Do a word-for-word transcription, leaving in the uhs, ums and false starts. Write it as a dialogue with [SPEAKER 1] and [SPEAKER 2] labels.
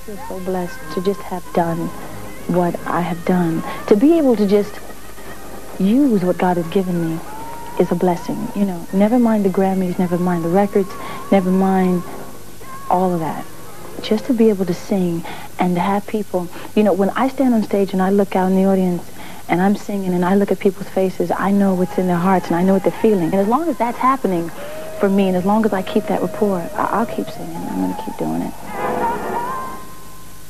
[SPEAKER 1] feel so blessed to just have done what I have done. To be able to just use what God has given me is a blessing. You know, never mind the Grammys, never mind the records, never mind all of that. Just to be able to sing and to have people, you know, when I stand on stage and I look out in the audience and I'm singing and I look at people's faces, I know what's in their hearts and I know what they're feeling. And as long as that's happening for me and as long as I keep that rapport, I- I'll keep singing. I'm going to keep doing it.